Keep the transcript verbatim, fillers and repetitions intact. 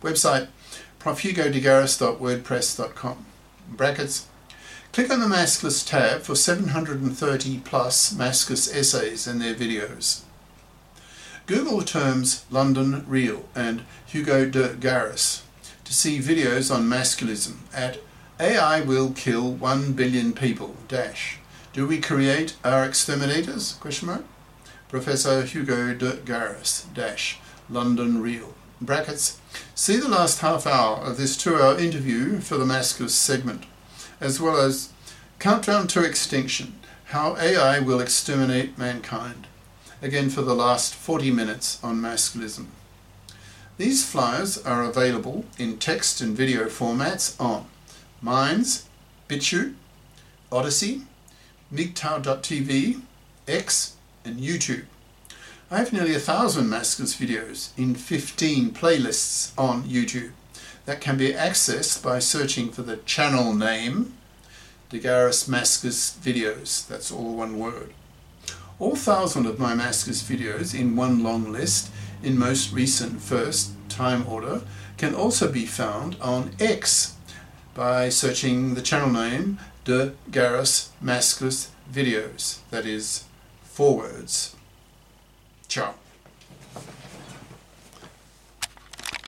Website prof hugo de garis dot wordpress dot com. Brackets. Click on the Maskless tab for seven hundred thirty plus Maskless essays and their videos. Google the terms London Real and Hugo de Garis to see videos on masculism at A I will kill one billion people dash. Do we create our exterminators? Question mark. Professor Hugo de Garis dash London Real. Brackets. See the last half hour of this two-hour interview for the Maskless segment, as well as Countdown to Extinction, How A I Will Exterminate Mankind, again for the last forty minutes on masculism. These flyers are available in text and video formats on Minds, BitChute, Odyssey, M G T O W dot T V, X and YouTube. I have nearly a thousand Maskless videos in fifteen playlists on YouTube that can be accessed by searching for the channel name De Garis Maskless Videos. That's all one word. All thousand of my Maskless videos in one long list in most recent first time order can also be found on X by searching the channel name De Garis Maskless Videos. That is four words. Ciao.